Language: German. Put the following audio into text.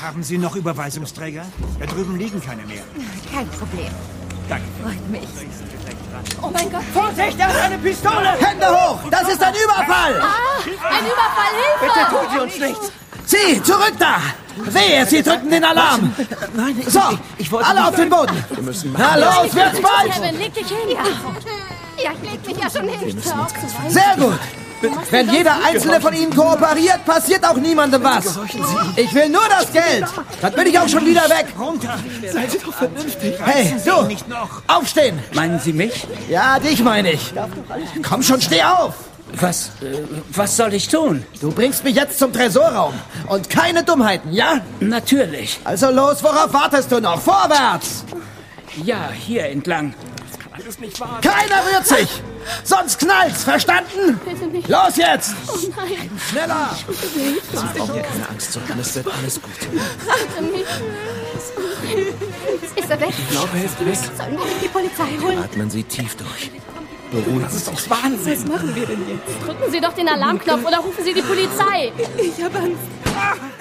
Haben Sie noch Überweisungsträger? Da drüben liegen keine mehr. Kein Problem. Danke. Freut mich. Oh mein Gott. Vorsicht, er hat eine Pistole! Hände hoch! Das ist ein Überfall! Ein Überfall, Hilfe! Bitte tun Sie uns nichts! Sie, zurück da! Wehe, Sie drücken den Alarm! Nein, So, ich wollte alle nicht auf den Boden! Wir müssen Na los, wird's bald! Kevin, leg dich hin. Ja, ich leg mich ja schon hin. Hör auf zu weinen. Sehr gut! Wenn jeder einzelne von Ihnen kooperiert, passiert auch niemandem was. Ich will nur das Geld. Dann bin ich auch schon wieder weg. runter! Seien Sie doch vernünftig. Hey, du! Nicht noch! Aufstehen! Meinen Sie mich? Ja, dich meine ich. Komm schon, steh auf! Was soll ich tun? Du bringst mich jetzt zum Tresorraum. Und keine Dummheiten, ja? Natürlich. Also los, worauf wartest du noch? Vorwärts! Ja, hier entlang. Keiner rührt sich! Sonst knallt's, verstanden? Los jetzt! Oh nein, Schneller! Sie brauchen keine Angst zu haben, es wird alles gut. bitte nicht. Ist er weg? Ich glaube, er ist weg. Sollen wir die Polizei holen? Atmen Sie tief durch. Beruhigen Sie sich. Wahnsinn! Was machen wir denn jetzt? Drücken Sie doch den Alarmknopf oder rufen Sie die Polizei. Ich habe Angst.